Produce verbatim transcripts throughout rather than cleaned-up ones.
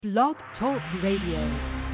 Blog Talk Radio.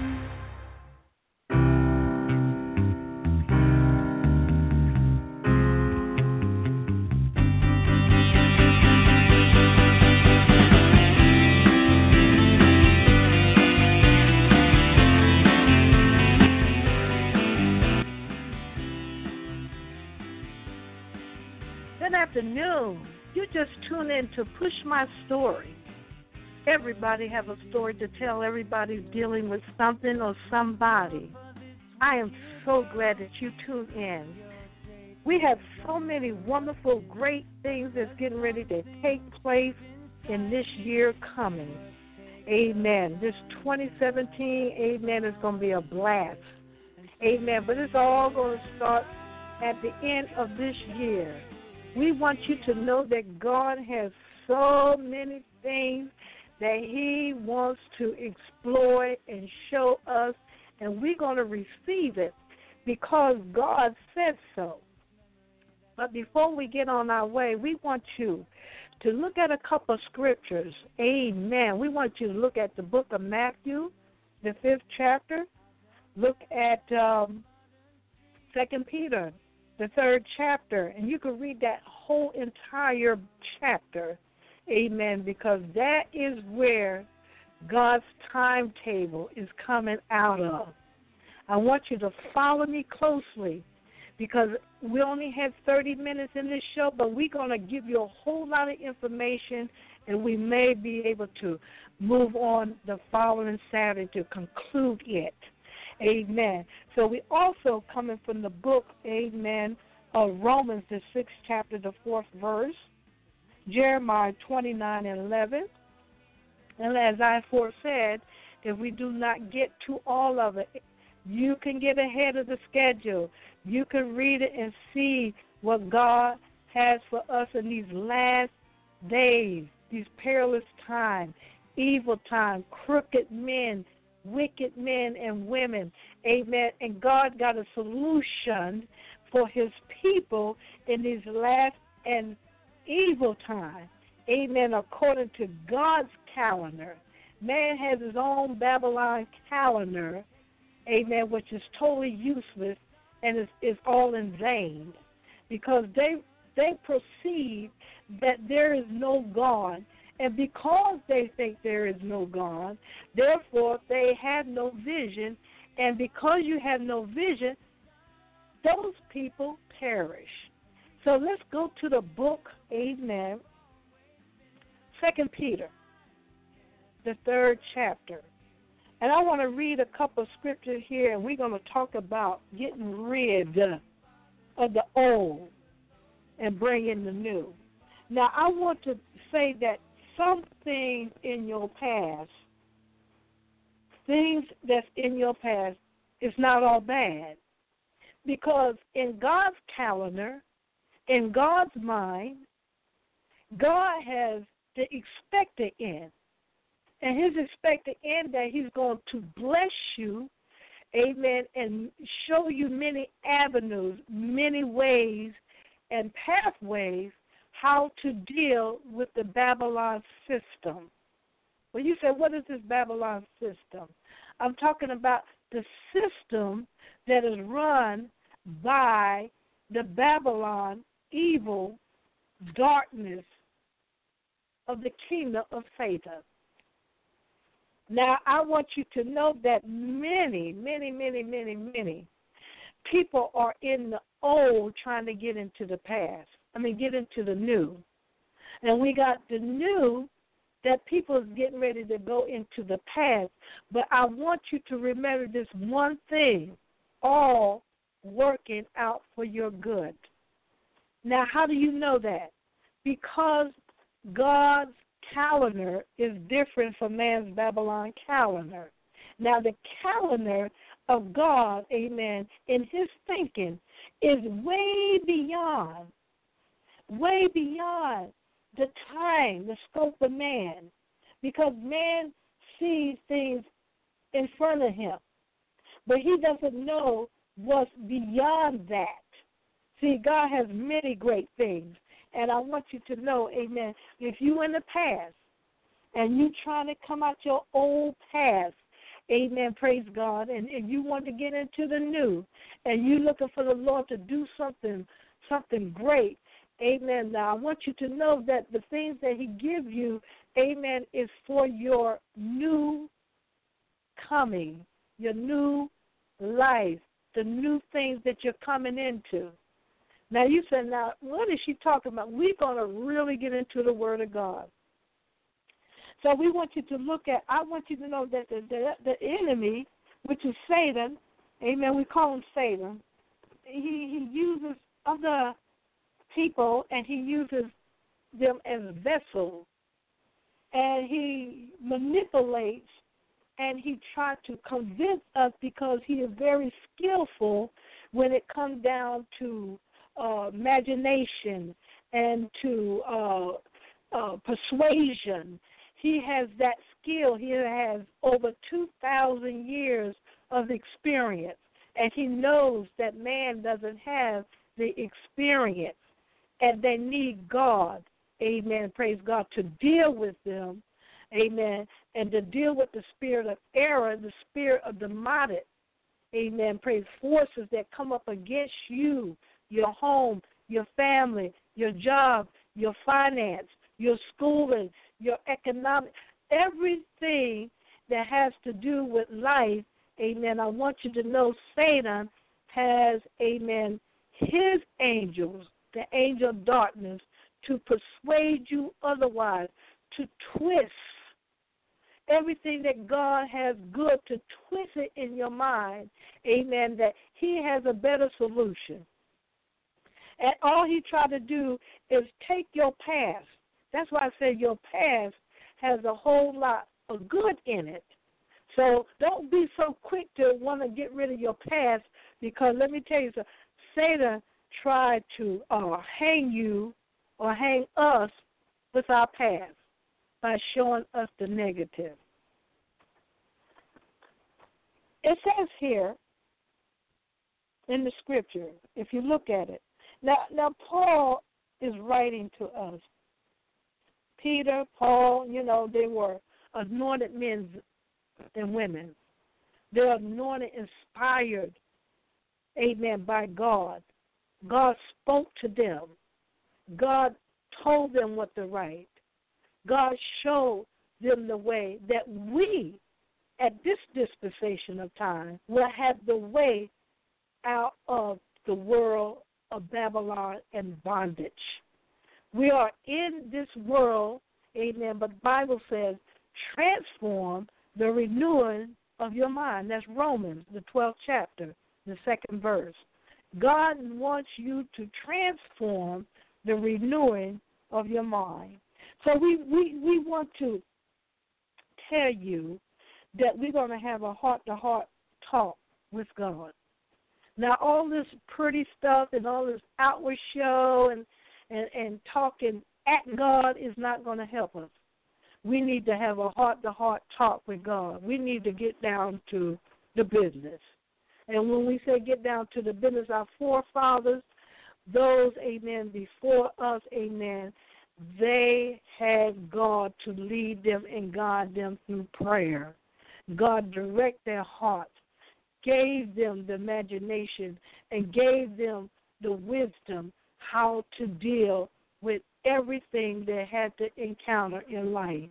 Good afternoon. You just tune in to Push My Story. Everybody have a story to tell. Everybody's dealing with something or somebody. I am so glad that you tuned in. We have so many wonderful, great things that's getting ready to take place in this year coming. Amen. This twenty seventeen, amen, is going to be a blast. Amen. But it's all going to start at the end of this year. We want you to know that God has so many things that he wants to exploit and show us, and we're going to receive it because God said so. But before we get on our way, we want you to look at a couple of scriptures. Amen. We want you to look at the book of Matthew, the fifth chapter. Look at um, Second Peter, the third chapter, and you can read that whole entire chapter. Amen, because that is where God's timetable is coming out of. I want you to follow me closely because we only have thirty minutes in this show, but we're going to give you a whole lot of information, and we may be able to move on the following Saturday to conclude it. Amen. So we also coming from the book, amen, of Romans, the sixth chapter, the fourth verse. Jeremiah twenty-nine and eleven. And as I foresaid, if we do not get to all of it, you can get ahead of the schedule. You can read it and see what God has for us in these last days, these perilous times, evil times, crooked men, wicked men and women. Amen. And God got a solution for his people in these last and evil time. Amen. According to God's calendar. Man has his own Babylon calendar, amen, which is totally useless and is, is all in vain because they they perceive that there is no God, and because they think there is no God, therefore they have no vision, and because you have no vision, those people perish. So let's go to the book, amen, Second Peter, the third chapter. And I want to read a couple of scriptures here, and we're going to talk about getting rid of the old and bring in the new. Now, I want to say that some things in your past, things that's in your past, is not all bad. Because in God's calendar, in God's mind, God has the expected end. And his expected end that he's going to bless you, amen, and show you many avenues, many ways and pathways how to deal with the Babylon system. When you say, what is this Babylon system? I'm talking about the system that is run by the Babylon evil darkness of the kingdom of Satan. Now, I want you to know that many, many, many, many, many people are in the old trying to get into the past. I mean, get into the new. And we got the new that people is getting ready to go into the past. But I want you to remember this one thing, all working out for your good. Now, how do you know that? Because God's calendar is different from man's Babylon calendar. Now, the calendar of God, amen, in his thinking is way beyond, way beyond the time, the scope of man, because man sees things in front of him, but he doesn't know what's beyond that. See, God has many great things, and I want you to know, amen, if you in the past, and you trying to come out your old past, amen, praise God, and, and you want to get into the new, and you looking for the Lord to do something, something great, amen. Now, I want you to know that the things that he gives you, amen, is for your new coming, your new life, the new things that you're coming into. Now, you said, now, what is she talking about? We're going to really get into the Word of God. So we want you to look at, I want you to know that the, the, the enemy, which is Satan, amen, we call him Satan, he, he uses other people and he uses them as vessels, and he manipulates and he tries to convince us because he is very skillful when it comes down to uh, imagination and to uh, uh, persuasion. He has that skill. He has over two thousand years of experience, and he knows that man doesn't have the experience, and they need God, amen, praise God, to deal with them, amen, and to deal with the spirit of error, the spirit of demonic, amen, praise, forces that come up against you, your home, your family, your job, your finance, your schooling, your economic, everything that has to do with life, amen. I want you to know Satan has, amen, his angels, the angel of darkness, to persuade you otherwise, to twist everything that God has good, to twist it in your mind, amen, that he has a better solution. And all he tried to do is take your past. That's why I said your past has a whole lot of good in it. So don't be so quick to want to get rid of your past, because let me tell you something. Satan tried to uh, hang you or hang us with our past by showing us the negative. It says here in the scripture, if you look at it, now, now Paul is writing to us. Peter, Paul, you know, they were anointed men and women. They're anointed, inspired, amen, by God. God spoke to them. God told them what to write. God showed them the way that we, at this dispensation of time, will have the way out of the world of Babylon and bondage. We are in this world, amen, but the Bible says, transform the renewing of your mind. That's Romans, the twelfth chapter, the second verse. God wants you to transform the renewing of your mind. So we, we, we want to tell you that we're going to have a heart-to-heart talk with God. Now, all this pretty stuff and all this outward show and And, and talking at God is not going to help us. We need to have a heart-to-heart talk with God. We need to get down to the business. And when we say get down to the business, our forefathers, those, amen, before us, amen, they had God to lead them and guide them through prayer. God direct their hearts, gave them the imagination, and gave them the wisdom how to deal with everything they had to encounter in life.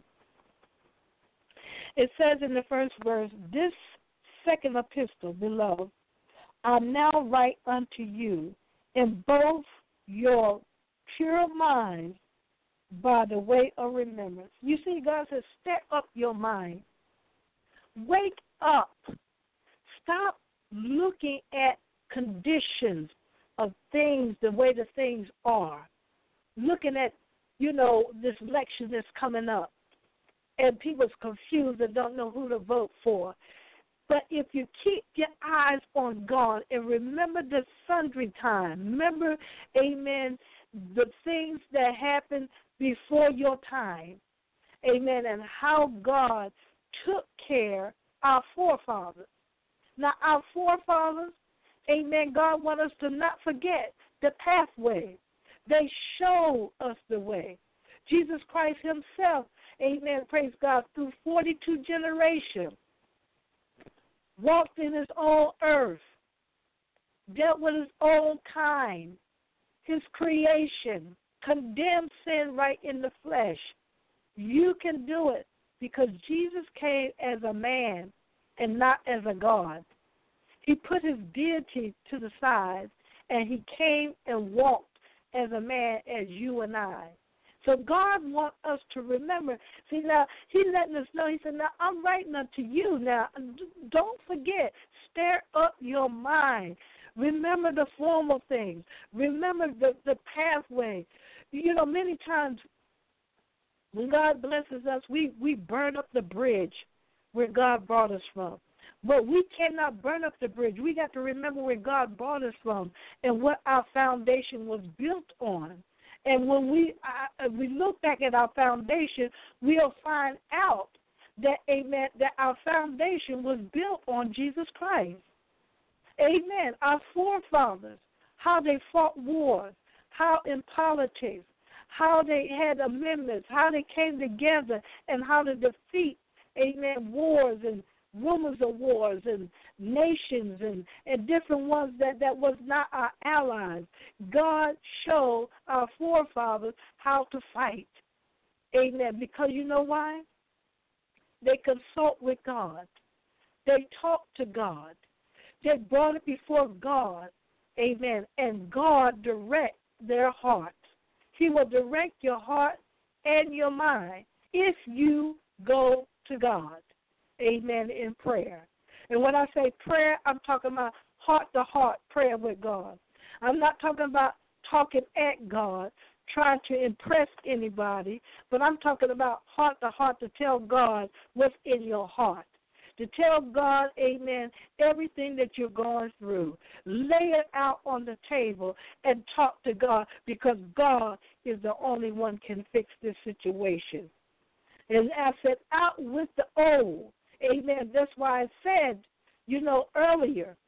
It says in the first verse, this second epistle, beloved, I now write unto you in both your pure minds by the way of remembrance. You see, God says, step up your mind. Wake up. Stop looking at conditions of things the way the things are. Looking at, you know, this election that's coming up, and people's confused and don't know who to vote for. But if you keep your eyes on God and remember the sundry time, remember, amen, the things that happened before your time, amen, and how God took care of our forefathers. Now, our forefathers, amen, God wants us to not forget the pathway. They showed us the way. Jesus Christ himself, amen, praise God, through forty-two generations, walked in his own earth, dealt with his own kind, his creation, condemned sin right in the flesh. You can do it because Jesus came as a man and not as a God. He put his deity to the side, and he came and walked as a man, as you and I. So God wants us to remember. See, now, he's letting us know. He said, now, I'm writing unto you. Now, don't forget, stir up your mind. Remember the formal things. Remember the, the pathway. You know, many times when God blesses us, we, we burn up the bridge where God brought us from. But we cannot burn up the bridge. We got to remember where God brought us from and what our foundation was built on. And when we uh, we look back at our foundation, we'll find out that, amen, that our foundation was built on Jesus Christ. Amen. Our forefathers, how they fought wars, how in politics, how they had amendments, how they came together, and how to defeat, amen, wars and rumors of wars and nations and, and different ones that, that was not our allies. God showed our forefathers how to fight. Amen. Because you know why? They consult with God. They talk to God. They brought it before God. Amen. And God direct their hearts. He will direct your heart and your mind if you go to God. Amen, in prayer. And when I say prayer, I'm talking about heart-to-heart prayer with God. I'm not talking about talking at God, trying to impress anybody, but I'm talking about heart-to-heart to tell God what's in your heart. To tell God, amen, everything that you're going through. Lay it out on the table and talk to God because God is the only one can fix this situation. And I said, out with the old. Amen. That's why I said, you know, earlier,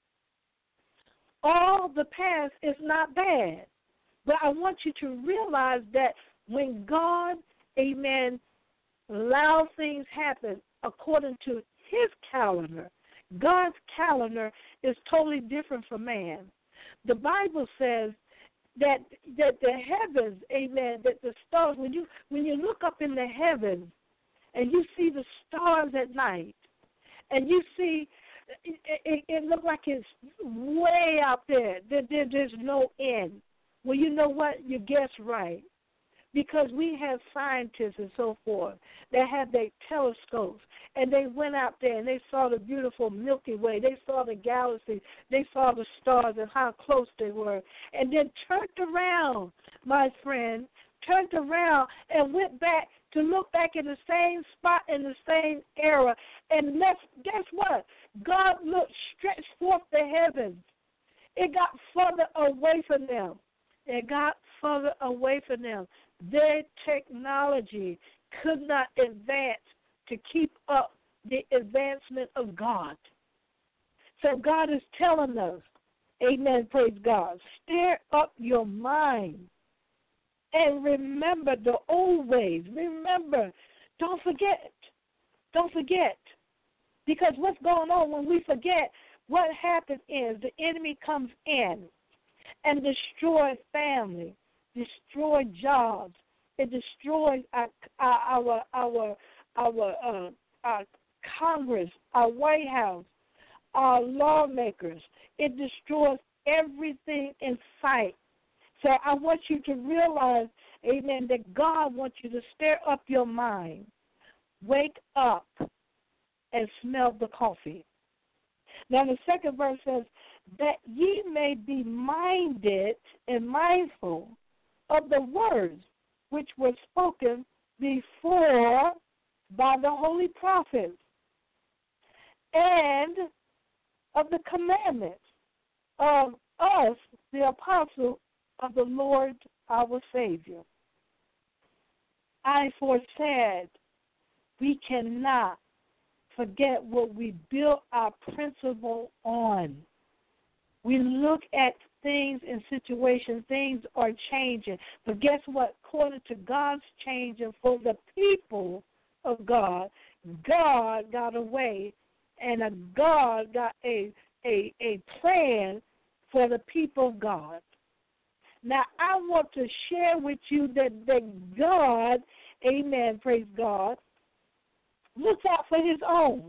all the past is not bad. But I want you to realize that when God, amen, allows things happen according to his calendar, God's calendar is totally different from man. The Bible says that that the heavens, amen, that the stars, when you when you look up in the heavens, and you see the stars at night, and you see it, it, it looks like it's way out there. There, there. There's no end. Well, you know what? You guessed right. Because we have scientists and so forth that have their telescopes, and they went out there and they saw the beautiful Milky Way. They saw the galaxy. They saw the stars and how close they were. And then turned around, my friend, turned around and went back to look back in the same spot in the same era. And let's, guess what? God looked, stretched forth the heavens. It got further away from them. It got further away from them. Their technology could not advance to keep up the advancement of God. So God is telling us, amen, praise God, stir up your mind. And remember the old ways. Remember, don't forget. Don't forget. Because what's going on when we forget, what happens is the enemy comes in and destroys family, destroys jobs. It destroys our our our our, uh, our Congress, our White House, our lawmakers. It destroys everything in sight. So I want you to realize, amen, that God wants you to stir up your mind. Wake up and smell the coffee. Now the second verse says, that ye may be minded and mindful of the words which were spoken before by the holy prophets, and of the commandments of us, the apostles of the Lord our Savior. I foresaid we cannot forget what we built our principle on. We look at things and situations, things are changing. But guess what? According to God's changing for the people of God, God got a way and a God got a, a, a plan for the people of God. Now, I want to share with you that, that God, amen, praise God, looks out for his own.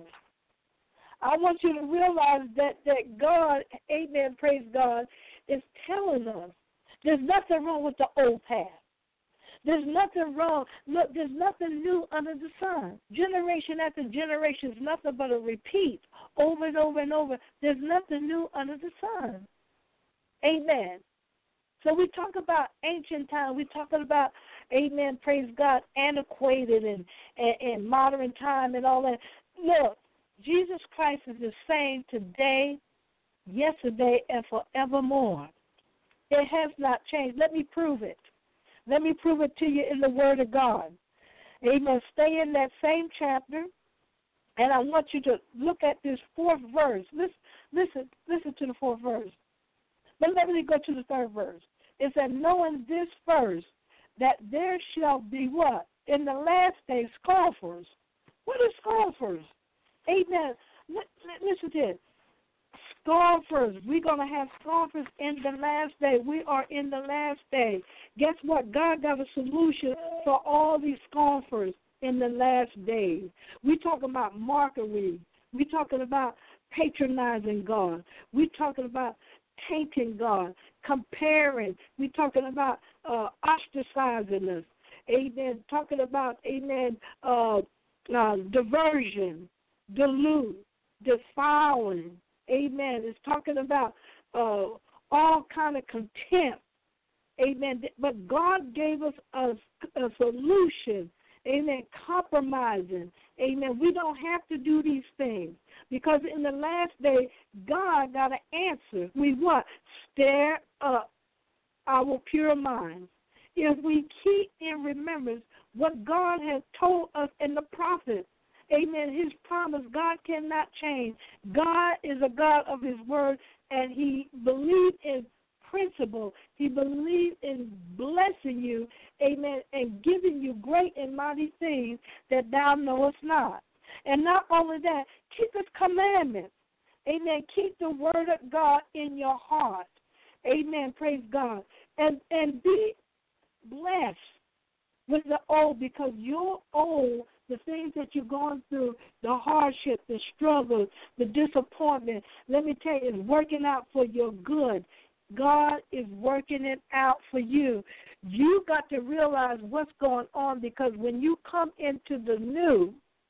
I want you to realize that, that God, amen, praise God, is telling us there's nothing wrong with the old path. There's nothing wrong. Look, there's nothing new under the sun. Generation after generation is nothing but a repeat over and over and over. There's nothing new under the sun. Amen. So we talk about ancient times. We're talking about, amen, praise God, antiquated and, and, and modern time and all that. Look, Jesus Christ is the same today, yesterday, and forevermore. It has not changed. Let me prove it. Let me prove it to you in the Word of God. Amen. Stay in that same chapter, and I want you to look at this fourth verse. Listen, listen, listen to the fourth verse. But let me go to the third verse. It said, knowing this first, that there shall be what? In the last days, scoffers. What is scoffers? Amen. Listen to this. Scoffers. We're going to have scoffers in the last day. We are in the last day. Guess what? God got a solution for all these scoffers in the last days. We're talking about mockery. We're talking about patronizing God. We're talking about tainting God, comparing. We're talking about uh, ostracizing us. Amen. Talking about, amen, uh, uh, diversion, dilute, defiling. Amen. It's talking about uh, all kind of contempt. Amen. But God gave us a, a solution. Amen. Compromising. Amen. We don't have to do these things because in the last day, God got an answer. We what? Stir up our pure minds. If we keep in remembrance what God has told us in the prophets, amen, his promise, God cannot change. God is a God of his word, and he believes in principle. He believes in blessing you, amen, and giving you great and mighty things that thou knowest not. And not only that, keep his commandments. Amen. Keep the word of God in your heart. Amen. Praise God. And and be blessed with the old, because your old, the things that you're going through, the hardship, the struggle, the disappointment, let me tell you, it's working out for your good. God is working it out for you. You got to realize what's going on, because when you come into the new,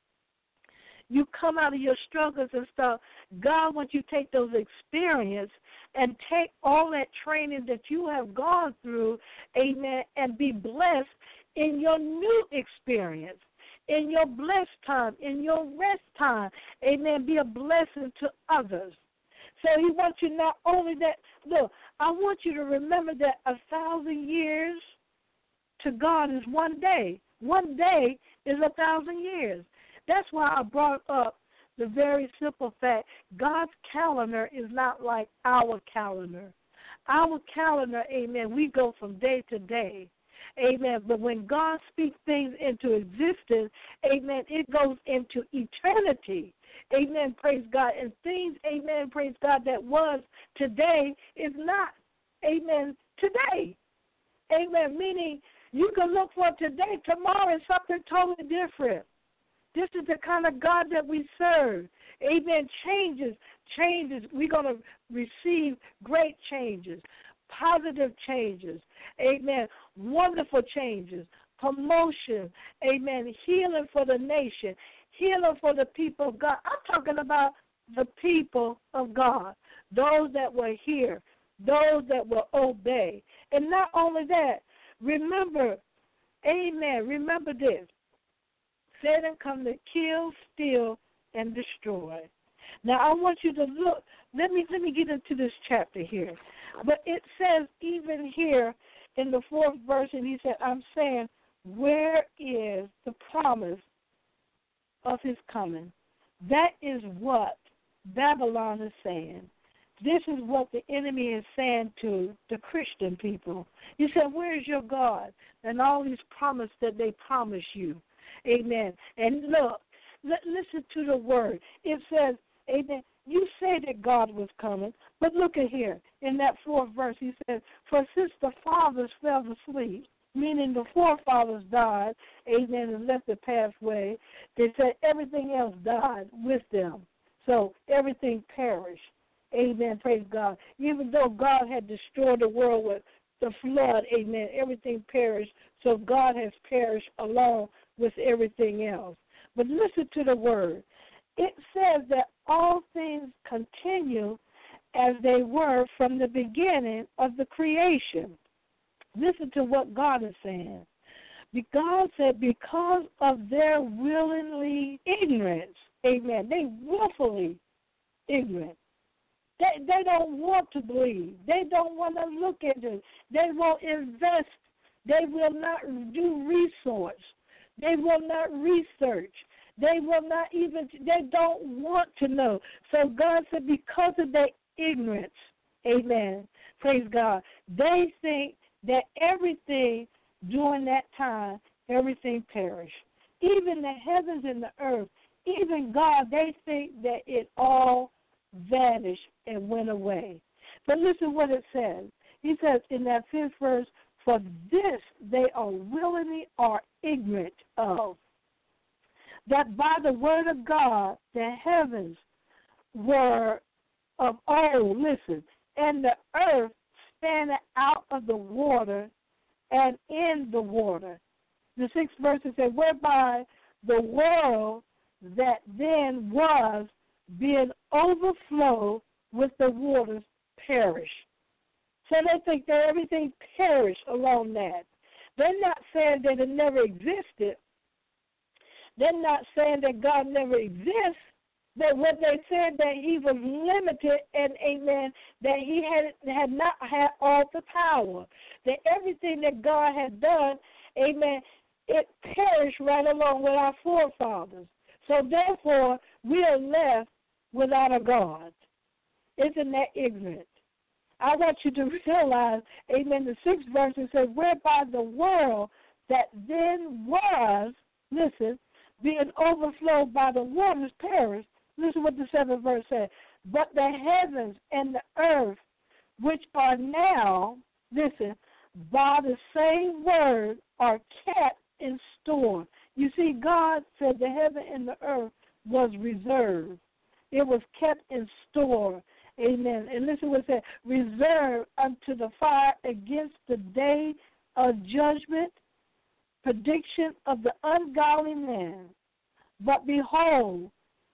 you come out of your struggles and stuff, God wants you to take those experiences and take all that training that you have gone through, amen, and be blessed in your new experience, in your blessed time, in your rest time, amen, be a blessing to others. So he wants you not only that, look, I want you to remember that a thousand years to God is one day. One day is a thousand years. That's why I brought up the very simple fact, God's calendar is not like our calendar. Our calendar, amen, we go from day to day. Amen. But when God speaks things into existence, amen, it goes into eternity. Amen. Praise God. And things, amen, praise God, that was today is not, amen, today. Amen. Meaning you can look for today, tomorrow is something totally different. This is the kind of God that we serve. Amen. Changes, changes. We're going to receive great changes, positive changes. Amen. Wonderful changes, promotion. Amen. Healing for the nation, healing for the people of God. I'm talking about the people of God, those that will hear, those that will obey. And not only that, remember, amen, remember this. Satan come to kill, steal, and destroy. Now I want you to look. Let me let me get into this chapter here. But it says even here in the fourth verse, and he said, I'm saying, where is the promise of his coming? That is what Babylon is saying. this is what the enemy is saying to the Christian people. He said, where's your God? And all these promises that they promise you. Amen. And look, l- listen to the word. It says, amen, you say that God was coming, but look at here. In that fourth verse, he says, for since the fathers fell asleep, meaning the forefathers died, amen, and left the pathway, they said everything else died with them. So everything perished. Amen, praise God. Even though God had destroyed the world with the flood, amen, everything perished. So God has perished along with everything else. But listen to the word. It says that all things continue as they were from the beginning of the creation. Listen to what God is saying. God said because of their willingly ignorance, amen, they willfully ignorant. They, they don't want to believe. They don't want to look into it. They won't invest. They will not do resource. They will not research. They will not even, they don't want to know. So God said because of their ignorance, amen, praise God, they think that everything during that time, everything perished. Even the heavens and the earth, even God, they think that it all vanished and went away. But listen what it says. He says in that fifth verse, for this they are willingly or ignorant of, that by the word of God the heavens were of old, listen, and the earth standing out of the water and in the water. The sixth verse says, whereby the world that then was being overflowed with the waters perish. So they think that everything perished along that. They're not saying that it never existed. They're not saying that God never exists. But what they said that he was limited and, amen, that he had had not had all the power. That everything that God had done, amen, it perished right along with our forefathers. So therefore, we are left without a God. Isn't that ignorant? I want you to realize, amen, the sixth verse it says, whereby the world that then was, listen, being overflowed by the waters perished. Listen what the seventh verse says. But the heavens and the earth, which are now, listen, by the same word, are kept in store. You see, God said the heaven and the earth was reserved. It was kept in store. Amen. And listen what it said. Reserved unto the fire against the day of judgment, prediction of the ungodly man. But behold,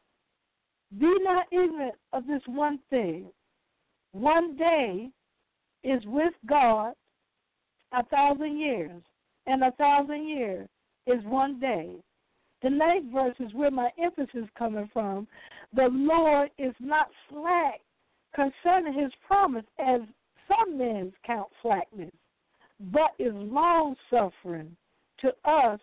be not ignorant of this one thing. One day is with God a thousand years, and a thousand years is one day. The ninth verse is where my emphasis is coming from. The Lord is not slack concerning his promise, as some men count slackness, but is long-suffering to us,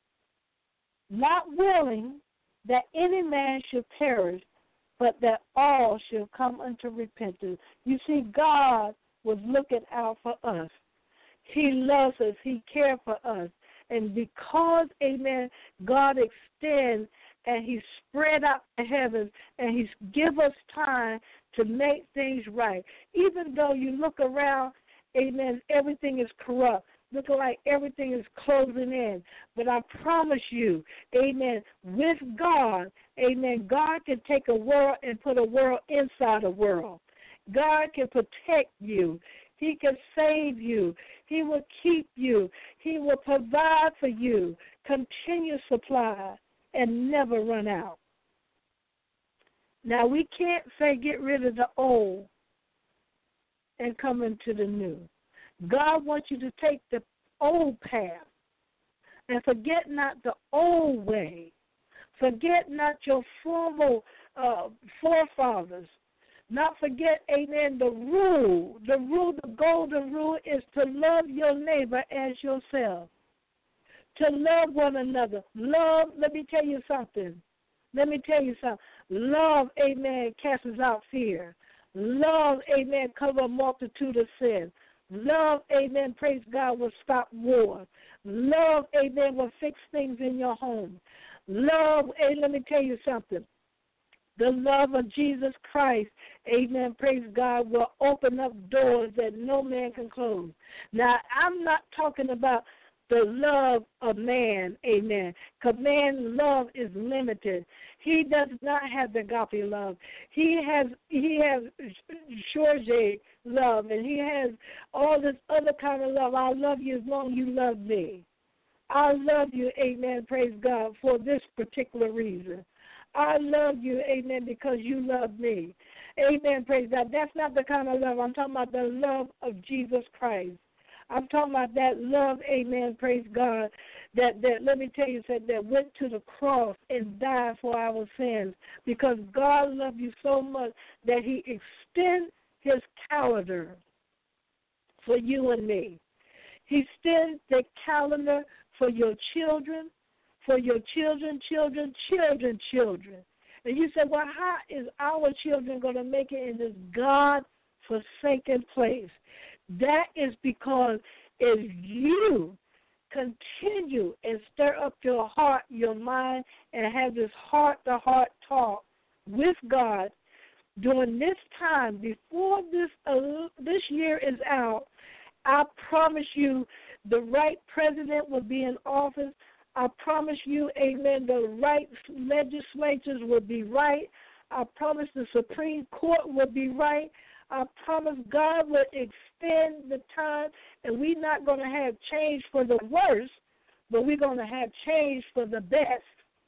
not willing that any man should perish, but that all should come unto repentance. You see, God was looking out for us. He loves us. He cares for us. And because, amen, God extends and he spread out the heavens and he give us time to make things right. Even though you look around, amen, everything is corrupt. Looking like everything is closing in. But I promise you, amen, with God, amen, God can take a world and put a world inside a world. God can protect you. He can save you. He will keep you. He will provide for you, continue supply, and never run out. Now, we can't say get rid of the old and come into the new. God wants you to take the old path and forget not the old way. Forget not your former uh, forefathers. Not forget, amen, the rule. The rule, the golden rule is to love your neighbor as yourself. To love one another. Love, let me tell you something. Let me tell you something. Love, amen, casts out fear. Love, amen, cover a multitude of sins. Love, amen, praise God, will stop war. Love, amen, will fix things in your home. Love, hey, let me tell you something. The love of Jesus Christ, amen, praise God, will open up doors that no man can close. Now, I'm not talking about the love of man, amen, because man's love is limited. He does not have the agape love. He has he has George love, and he has all this other kind of love. I love you as long as you love me. I love you, amen, praise God, for this particular reason. I love you, amen, because you love me. Amen, praise God. That's not the kind of love. I'm talking about the love of Jesus Christ. I'm talking about that love, amen, praise God, that, that let me tell you, said that went to the cross and died for our sins, because God loved you so much that he extended his calendar for you and me. He extended the calendar for your children, for your children, children, children, children. And you said, well, how is our children going to make it in this God-forsaken place? That is because if you continue and stir up your heart, your mind, and have this heart-to-heart talk with God during this time, before this uh, this year is out, I promise you the right president will be in office. I promise you, amen, the right legislatures will be right. I promise the Supreme Court will be right. I promise God will extend the time, and we're not going to have change for the worse, but we're going to have change for the best.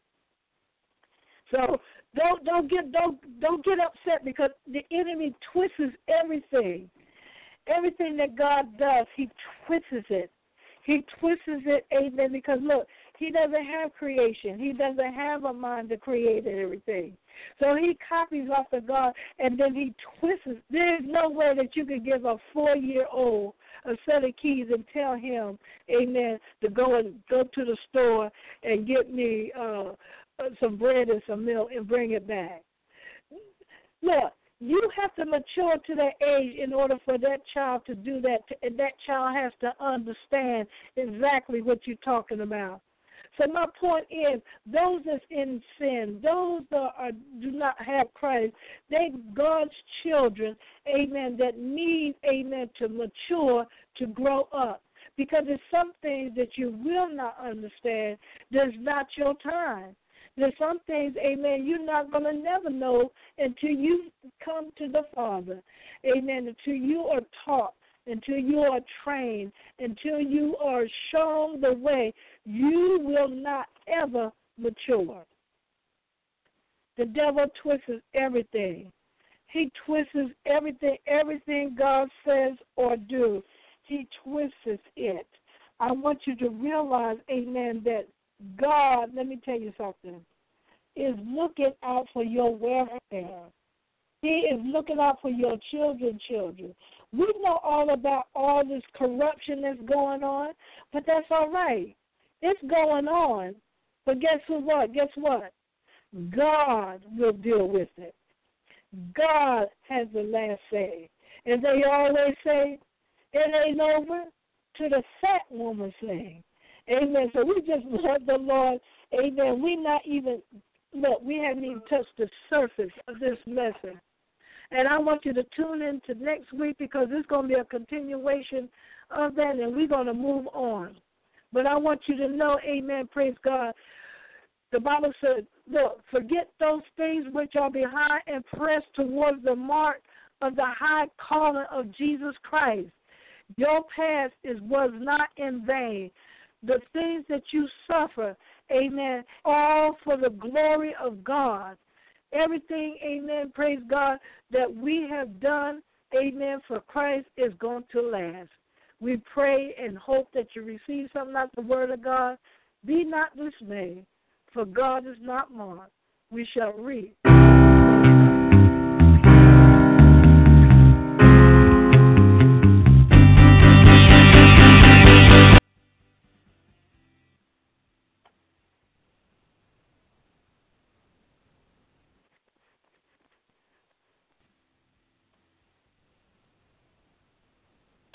So don't don't get don't don't get upset, because the enemy twists everything. Everything that God does, he twists it. He twists it, amen, because look, he doesn't have creation. He doesn't have a mind to create everything. So he copies off of God, and then he twists. There's no way that you can give a four-year-old a set of keys and tell him, amen, to go and go to the store and get me uh, some bread and some milk and bring it back. Look, you have to mature to that age in order for that child to do that, and that child has to understand exactly what you're talking about. So my point is, those that's in sin, those that are, do not have Christ, they God's children, amen, that need, amen, to mature, to grow up. Because there's some things that you will not understand. There's not your time. There's some things, amen, you're not going to never know until you come to the Father, amen, until you are taught, until you are trained, until you are shown the way. You will not ever mature. The devil twists everything. He twists everything, everything God says or do. He twists it. I want you to realize, amen, that God, let me tell you something, is looking out for your welfare. He is looking out for your children's children. We know all about all this corruption that's going on, but that's all right. It's going on. But guess what? Guess what? God will deal with it. God has the last say. And they always say, it ain't over till the fat woman sing. Amen. So we just love the Lord. Amen. We not even, look, we haven't even touched the surface of this lesson. And I want you to tune in to next week, because it's going to be a continuation of that, and we're going to move on. But I want you to know, amen, praise God, the Bible says, look, forget those things which are behind and press towards the mark of the high calling of Jesus Christ. Your past is was not in vain. The things that you suffer, amen, all for the glory of God. Everything, amen, praise God, that we have done, amen, for Christ is going to last. We pray and hope that you receive something out of the word of God. Be not dismayed, for God is not mocked. We shall reap